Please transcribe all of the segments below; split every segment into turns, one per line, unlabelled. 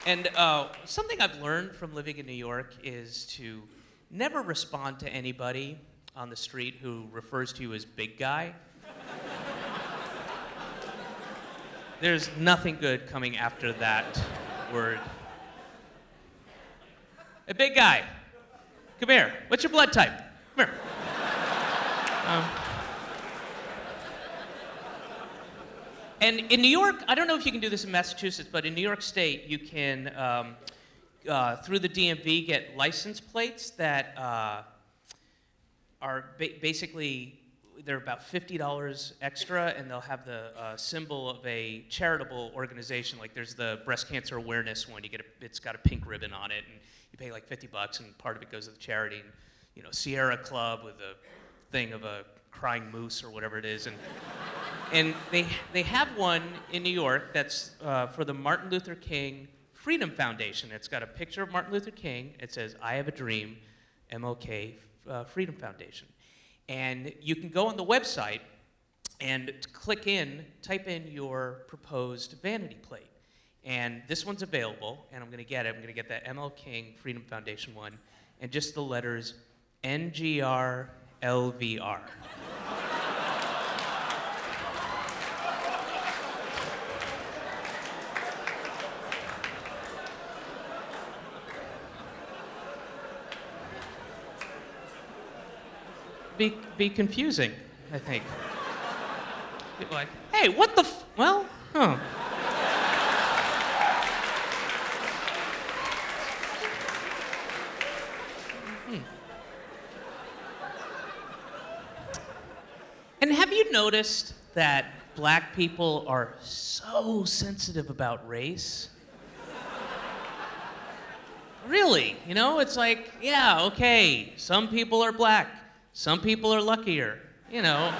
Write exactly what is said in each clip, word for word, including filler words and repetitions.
And uh, something I've learned from living in New York is to never respond to anybody on the street who refers to you as big guy. There's nothing good coming after that word. Hey, big guy, come here. What's your blood type? Come here. Um, and in New York, I don't know if you can do this in Massachusetts, but in New York State, you can, um, uh, through the D M V, get license plates that uh, are ba- basically, they're about fifty dollars extra, and they'll have the uh, symbol of a charitable organization. Like there's the breast cancer awareness one. You get a, it's got a pink ribbon on it, and you pay like fifty bucks, and part of it goes to the charity. And, you know, Sierra Club with a thing of a crying moose or whatever it is, and and they they have one in New York that's uh, for the Martin Luther King Freedom Foundation. It's got a picture of Martin Luther King. It says, "I have a dream, M L K uh, Freedom Foundation." And you can go on the website and click in, type in your proposed vanity plate. And this one's available, and I'm going to get it. I'm going to get that M L King Freedom Foundation one, and just the letters N G R L V R. Be, be confusing, I think. People like, hey, what the f- well, huh. Hmm. And have you noticed that black people are so sensitive about race? Really, you know, it's like, yeah, okay, some people are black. Some people are luckier, you know.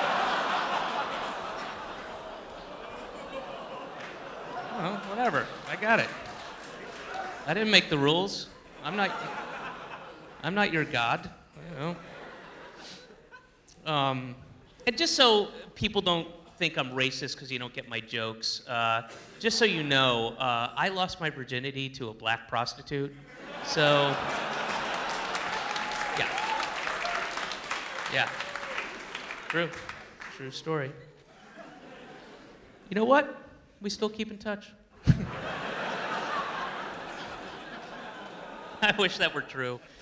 Well, whatever. I got it. I didn't make the rules. I'm not. I'm not your god, you know. Um, and just so people don't think I'm racist because you don't get my jokes, uh, just so you know, uh, I lost my virginity to a black prostitute, so. Yeah. Yeah, true, true story. You know what? We still keep in touch. I wish that were true.